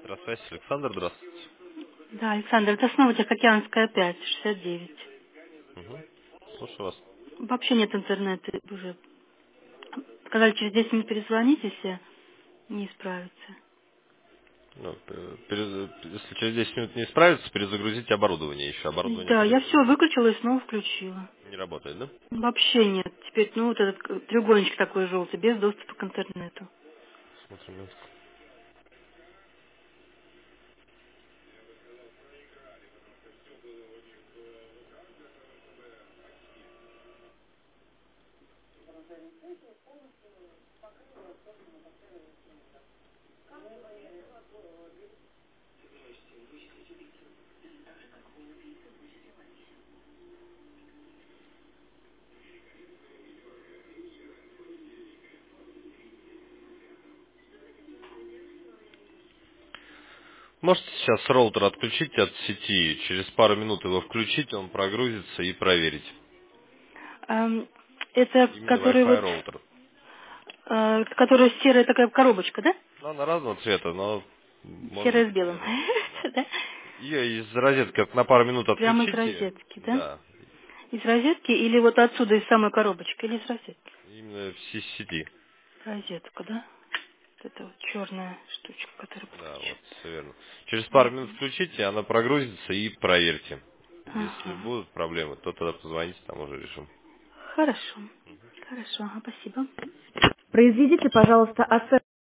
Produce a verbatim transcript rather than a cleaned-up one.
Здравствуйте, Александр, здравствуйте. Да, Александр, это снова Тихоокеанская пять, шестьдесят девять. Угу. Слушаю вас. Вообще нет интернета уже. Сказали, через десять минут перезвонить, если не справится. Ну, э, перез- Если через десять минут не справится, перезагрузите оборудование еще. Оборудование Да, я все перезагрузили. выключила и снова включила. Не работает, да? Вообще нет. Теперь, ну, вот этот э, треугольничек такой желтый, без доступа к интернету. Смотрим минутку. Можете сейчас роутер отключить от сети, через пару минут его включить, он прогрузится и проверить. Ам, это Именно который Wi-Fi вот, роутер. э, которая серая такая коробочка, да? Ну, она разного цвета, но может быть Серая с белым. примерно. Да. Да? Ее из розетки от- на пару минут Прямо из отключите. розетки, да? Да. Из розетки или вот отсюда, из самой коробочки, или из розетки? Именно в си- сети. Розетку, да? Вот это вот черная штучка, которую Да, вот, подключается. все верно. Через пару минут Мгм. включите, она прогрузится и проверьте. Если Ага. будут проблемы, то тогда позвоните, там уже решим. Хорошо. Хорошо, ага, спасибо. Произведите, пожалуйста, оценку.